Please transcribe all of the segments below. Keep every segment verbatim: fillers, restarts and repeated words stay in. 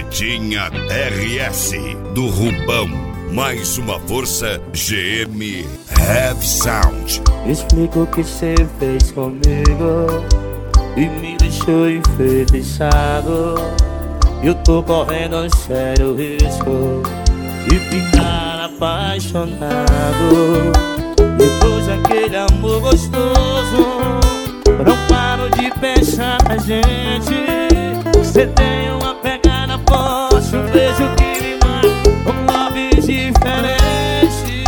Carretinha R S do Rubão. Mais uma força G M Heavy Sound. Explica o que cê fez comigo e me deixou enfeitiçado. Eu tô correndo um sério risco de ficar apaixonado. Depois daquele amor gostoso, não paro de pensar na gente. Cê tem uma pegada forte, um beijo que me mata, um love diferente.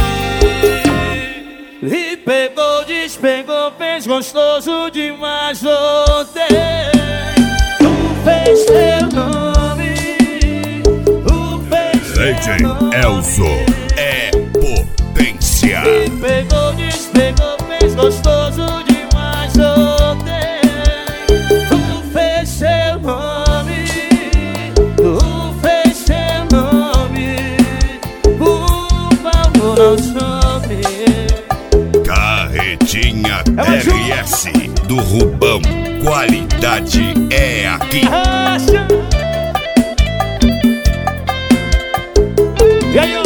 E pegou, despegou, fez gostoso demais ontem. Tu fez teu nome, tu fez D J Elzo é potência. e pegou, despegou, fez gostoso demais ontem. Tu fez seu nome, tu fez seu nome. Por favor, não some. Carretinha R S do Rubão. Qualidade é aqui. Racha. E aí, ó?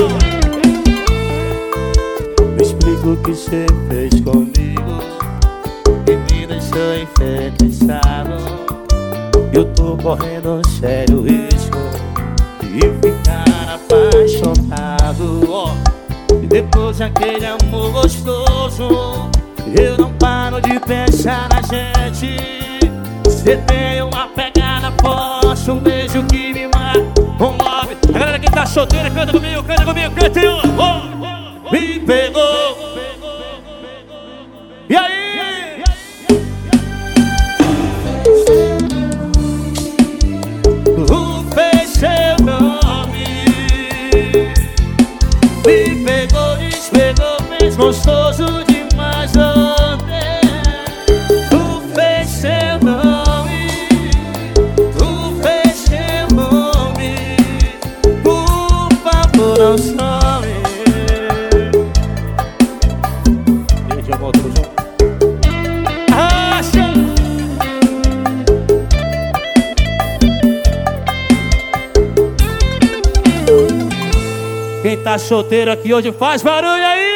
Me explica o que cê fez comigo e me deixou enfeitiçado. Eu tô correndo um sério risco de ficar apaixonado, ó. E depois daquele amor gostoso, eu não paro de pensar na gente. Cê tem uma pegada forte, um beijo que me mata, um love. A galera que tá solteira, canta comigo, canta comigo, canta eu. Oh, me pegou. E aí? Tu fez seu nome, me pegou, despegou, fez gostoso demais ontem. Tu fez seu nome, tu fez seu nome. Por favor, não some. Deixa eu voltar junto. Racha. Quem tá solteiro aqui hoje faz barulho aí.